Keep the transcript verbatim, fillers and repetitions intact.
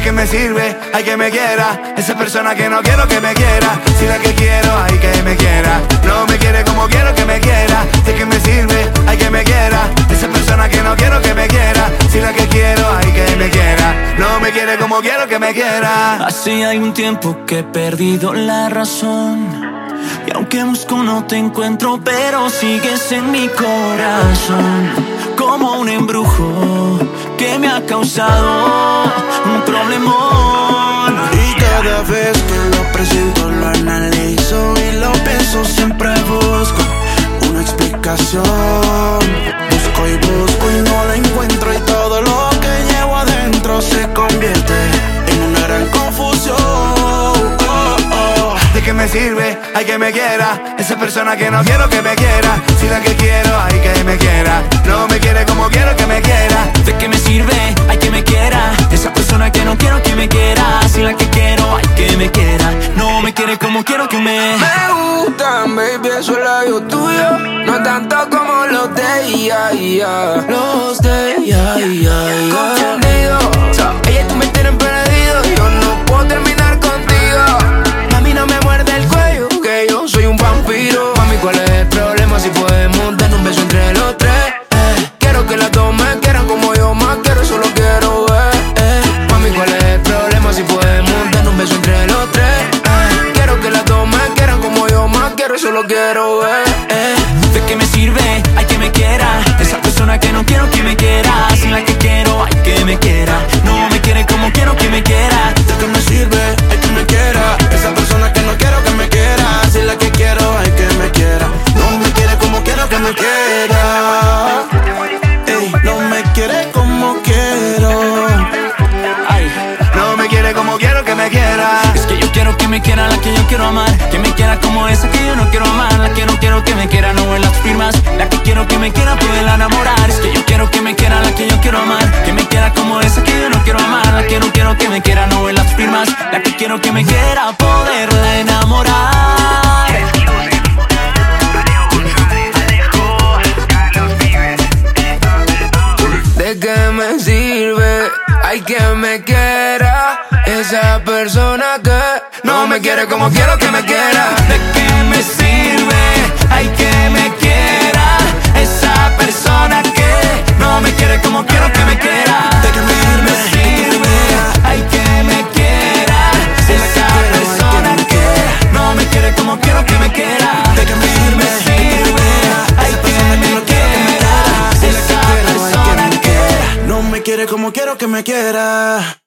qué me sirve? Hay que me quiera. Esa persona que no quiero que me quiera. Si la que quiero, hay que me quiera. No me quiere como quiero que me quiera. ¿De qué me sirve? Hay que me quiera. Esa persona que no quiero que me quiera. Si la que quiero, hay que me quiera. No me quiere como quiero que me quiera. Hace algún tiempo que he perdido la razón, y aunque busco no te encuentro, pero sigues en mi corazón, como un embrujo que me ha causado un problemón. Y cada vez que lo presiento lo analizo y lo pienso, siempre busco una explicación. Busco y busco y no la encuentro, y todo lo que llevo adentro se convierte en una gran confusión. Oh, oh. ¿De qué me sirve? Hay que me quiera. Esa persona que no quiero que me quiera. Si la que quiero, hay que me quiera. No me quiere como quiero que me quiera. ¿De qué me sirve? Hay que me quiera. Esa persona que no quiero que me quiera. Si la que quiero, hay que me quiera. No me quiere como quiero que me. Me gustan, baby, esos labios tuyos. No tanto como los de ella, yeah. Los de ella, yeah, yeah. Confundido, so, ella y tú me tienen perdido. Yo no puedo terminar contigo. Mami, no me muerde el cuello, que yo soy un vampiro. Mami, ¿cuál es el problema? Si podemos dar un beso entre los tres. eh. Quiero que las dos me quieran como yo más quiero, solo quiero ver. eh. Mami, ¿cuál es el problema? Si podemos dar un beso entre los tres. eh. Quiero que las dos me quieran como yo más quiero, solo quiero ver. eh. ¿De qué me sirve? Hay que me quiera. Esa persona que no quiero que me quiera. Si la que quiero, hay que me quiera. No me quiere como quiero que me quiera. ¿De qué me sirve? Hay que me quiera. Esa persona que no quiero que me quiera. Si la que quiero, hay que me quiera. No me quiere como quiero que me quiera. Ey, no me quiere como quiero. Ay, No me quiere como quiero que me quiera. es que yo quiero que me quiera la que yo quiero amar. Que me quiera como esa que yo no quiero amar. La que no quiero que me quiera no en las firmas. La que quiero que me quiera poderla enamorar. Es que yo quiero que me quiera la que yo quiero amar. Que me quiera como esa que yo no quiero amar. La que no quiero que me quiera no en las firmas. La que quiero que me quiera poderla enamorar. ¿De qué me sirve? Hay que me quiera. Esa persona que no me quiere como quiero que me quiera. ¿De qué me sirve? Hay que me quiera. Esa persona que no me quiere como quiero que me quiera. ¿De qué me Me sirve? Hay que me quiera. Esa persona que no me quiere como quiero que me quiera. ¿De qué me Me sirve? Hay que me quiera. Esa persona que no me quiere como quiero que me quiera?